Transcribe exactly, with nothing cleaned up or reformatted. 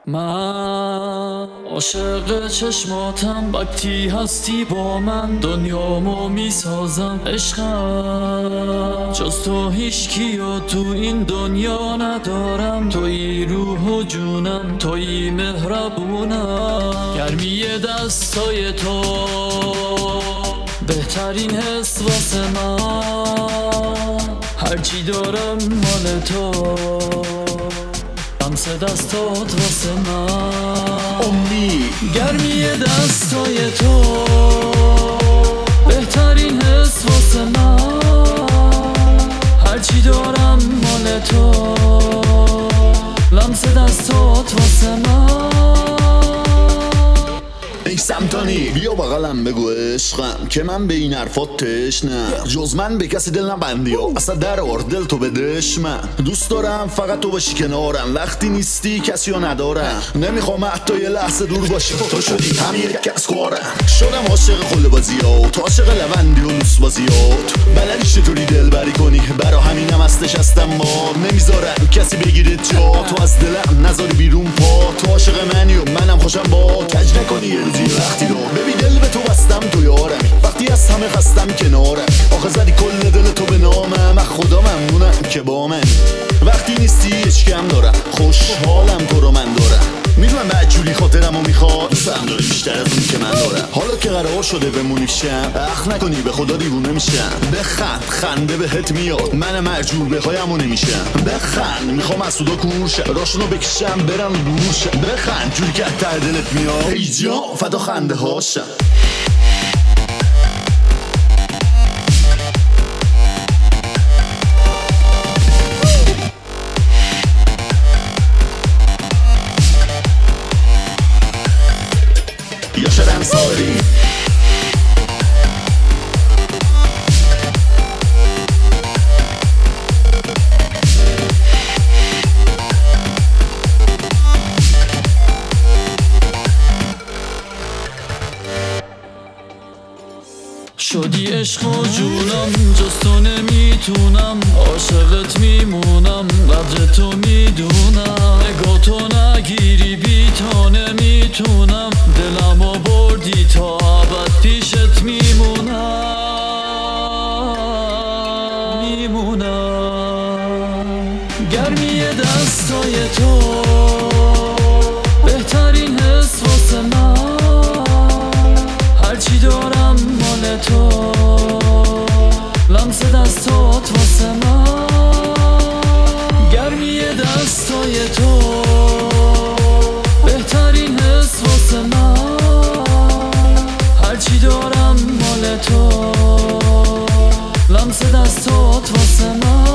من عاشق چشماتم، وقتی هستی با من دنیامو میسازم. عشقم جز تو هیچ کیو تو این دنیا ندارم. توی روح و جونم، توی مهربونم. گرمی دستای تو بهترین حس واسه من. هرچی دارم مال تو، لمس دستات واسه من. امی گرمی دستای تو بهترین حس واسه من. هرچی دارم مال تو، لمس دستات واسه من. ای سمتانی بیا بغلم بگو عشقم که من به این حرفات تشنم. جز من به کسی دل نبندی و اصلا در آور دل تو بدش. من دوست دارم فقط تو باشی کنارم، وقتی نیستی کسی رو ندارم. نمیخوام حتی یه لحظه دور باشی، تو شدی همین یک از کارم. شدم عاشق خل بازیات، تو عاشق لوندی و لوس بازیات. بلدی چطوری دل بری کنی، برا همینم هستش هستم. ما نمیذارم کسی بگیره جا تو، از دلم نذاری بیرون پا. تو عاشق منی و منم خوشم با کج نکنی یه روزی وقتی رو ببین دل به تو بستم. تو یارمی وقتی از همه خستم کنارم. آخه زدی کل دل تو به نامم، از خدا ممنونم که با من وقتی نیستی هیچ کم دارم. خوشحالم تو رو من دارم، میدونم بدجوری خاطرم و میخواد دوستم داری بیشتر از اون که من دارم. حالا که قرار شده بمونی شم، اخ نکنی به خدا دیوونه میشم. بخند خنده بهت میاد، من مجبور بخوایم و نمیشم. بخند میخوام از سودا کورشم، راشونو بکشم برم دورشم. بخند جوری که ته دلت میاد ای جا فدا خنده هاشم. یا شدم ساری شدی عشق و جونم، جز تو نمیتونم. عاشقت میمونم، قدر تو میدونم. نگاه تو نگیری بی تا نمیتونم. دلمو بردی تا ابد پیشت میمونم میمونم. گرمی دستای تو بهترین حس واسه من. هرچی دارم مال تو، لمس دستات واسه من. گرمی دستای تو بهترین حس واسه من. هرچی دارم مال تو، لمس دستات واسه من.